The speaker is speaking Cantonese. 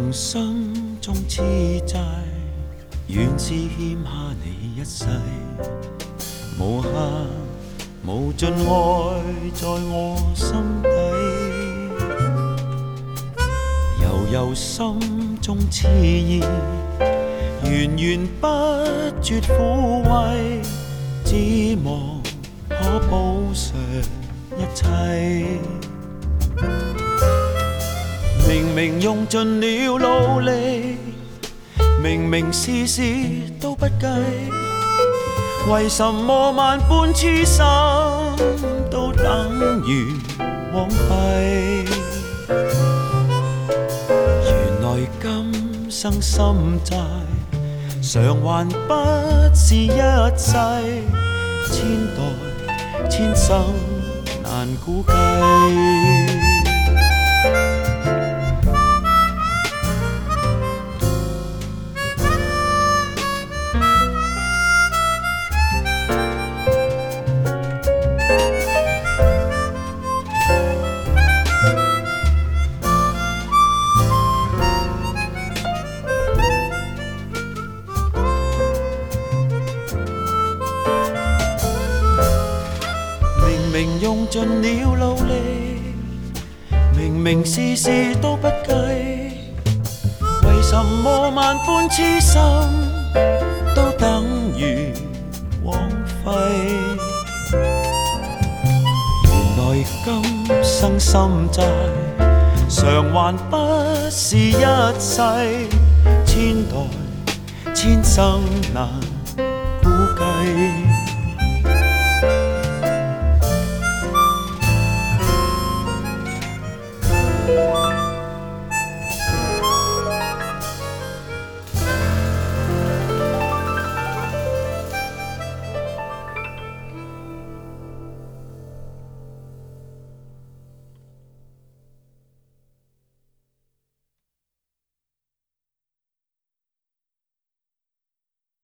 從心中痴債，原是欠下你一世，無限無盡愛在我心底，悠悠心中熾熱，源源不絕撫慰，只望可補償一切。明明用盡了努力，明明事事都不計，為什麼萬般痴心都等於枉費？原來今生心債，償還不是一世，千代千生難估計。明明用盡了努力，明明事事都不計，為什麼萬般痴心都等於枉費？原來今生心債，償還不是一世，千代千生難估計。